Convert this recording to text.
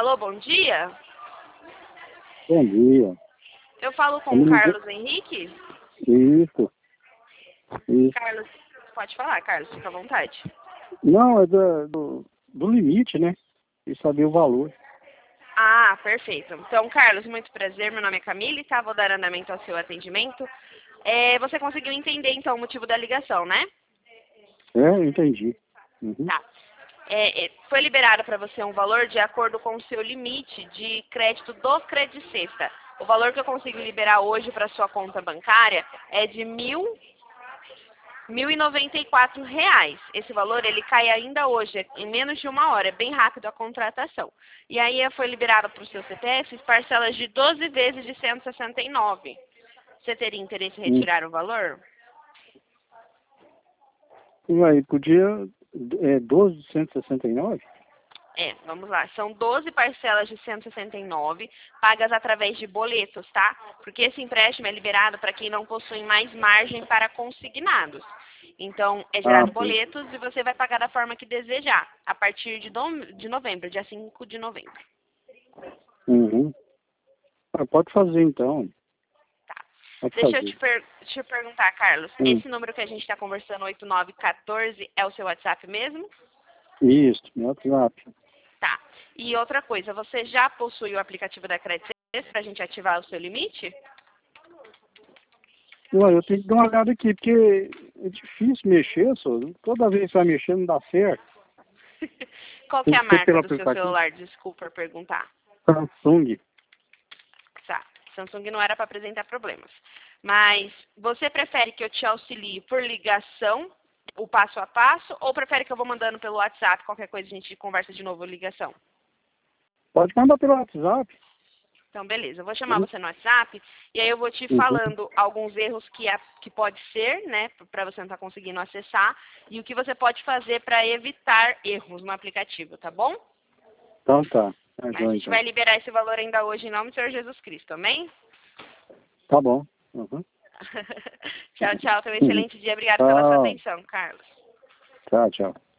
Alô, bom dia. Bom dia. Eu falo com o Carlos Henrique. Isso, isso. Carlos, pode falar, Carlos, fica à vontade. Não, é do limite, né? E saber o valor. Ah, perfeito. Então, Carlos, muito prazer. Meu nome é Camille, tá? Vou dar andamento ao seu atendimento. Você conseguiu entender, então, o motivo da ligação, né? Eu entendi. Uhum. Tá. Foi liberado para você um valor de acordo com o seu limite de crédito do Credicesta. O valor que eu consigo liberar hoje para sua conta bancária é de R$ 1.094. Esse valor ele cai ainda hoje, em menos de uma hora, é bem rápido a contratação. E aí foi liberado para o seu CPF parcelas de 12 vezes de 169. Você teria interesse em retirar o valor? Aí, podia... 12 de 169? Vamos lá. São 12 parcelas de 169, pagas através de boletos, tá? Porque esse empréstimo é liberado para quem não possui mais margem para consignados. Então, é gerado boletos e você vai pagar da forma que desejar, a partir de novembro, dia 5 de novembro. Uhum. Pode fazer, então. Tá. Pode Deixa eu fazer. te perguntar, Carlos. Esse número que a gente está conversando, 8914, é o seu WhatsApp mesmo? Isso, meu WhatsApp. Tá. E outra coisa, você já possui o aplicativo da Credit para a gente ativar o seu limite? Ué, eu tenho que dar uma olhada aqui, porque é difícil mexer, só. Toda vez que vai mexer não dá certo. Qual que é Tem a que ser marca pelo do seu aplicativo. celular? Desculpa perguntar. Samsung. Tá. Samsung não era para apresentar problemas. Mas você prefere que eu te auxilie por ligação, o passo a passo, ou prefere que eu vou mandando pelo WhatsApp, qualquer coisa a gente conversa de novo ligação? Pode mandar pelo WhatsApp. Então, beleza. Eu vou chamar você no WhatsApp e aí eu vou te Uhum. falando alguns erros que pode ser, né, para você não estar conseguindo acessar, e o que você pode fazer para evitar erros no aplicativo, tá bom? Então tá. Tá A joia, gente então. vai liberar esse valor ainda hoje em nome do Senhor Jesus Cristo, amém? Tá bom. Uhum. Tchau, tchau. Tenha um Uhum. excelente dia. Obrigada pela sua Tchau. atenção, Carlos. Tchau, tchau.